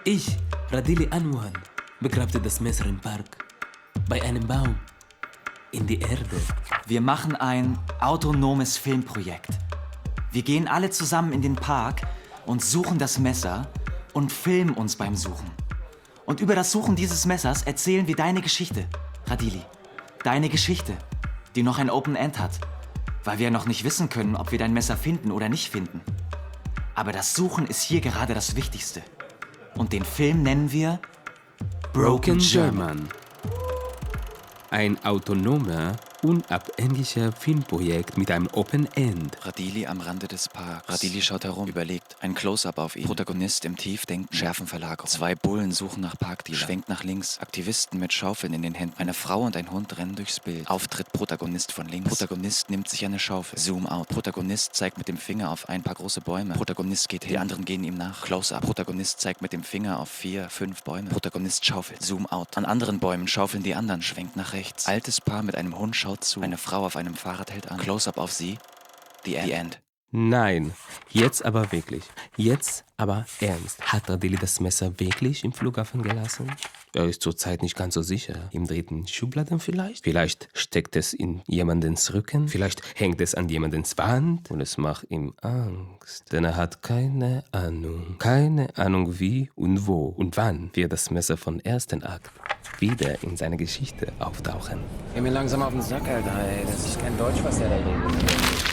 Ich, Radili Anwan, begrabte das Messer im Park. Bei einem Baum. In die Erde. Wir machen ein autonomes Filmprojekt. Wir gehen alle zusammen in den Park und suchen das Messer und filmen uns beim Suchen. Und über das Suchen dieses Messers erzählen wir deine Geschichte, Radili. Deine Geschichte, die noch ein Open End hat. Weil wir noch nicht wissen können, ob wir dein Messer finden oder nicht finden. Aber das Suchen ist hier gerade das Wichtigste. Und den Film nennen wir Broken German. Ein autonomer, unabhängiger Filmprojekt mit einem Open End. Radili am Rande des Parks. Radili schaut herum, überlegt. Ein Close-up auf ihn. Protagonist im Tiefdenken, Schärfenverlagerung. Zwei Bullen suchen nach Parkdealer. Schwenkt nach links. Aktivisten mit Schaufeln in den Händen. Eine Frau und ein Hund rennen durchs Bild. Auftritt Protagonist von links. Protagonist nimmt sich eine Schaufel. Zoom out. Protagonist zeigt mit dem Finger auf ein paar große Bäume. Protagonist geht hin. Die anderen gehen ihm nach. Close-up. Protagonist zeigt mit dem Finger auf 4, 5 Bäume. Protagonist schaufelt. Zoom out. An anderen Bäumen schaufeln die anderen. Schwenkt nach rechts. Altes Paar mit einem Hund schaut zu. Eine Frau auf einem Fahrrad hält an. Close-up auf sie. The End. Nein, jetzt aber wirklich. Jetzt aber ernst. Hat Radili das Messer wirklich im Flughafen gelassen? Er ist zurzeit nicht ganz so sicher. Im dritten Schubladen vielleicht? Vielleicht steckt es in jemandens Rücken? Vielleicht hängt es an jemandens Wand? Und es macht ihm Angst. Denn er hat keine Ahnung. Keine Ahnung wie und wo und wann wird das Messer vom ersten Akt wieder in seiner Geschichte auftauchen. Geh mir langsam auf den Sack, Alter, ey. Das ist kein Deutsch, was der da redet.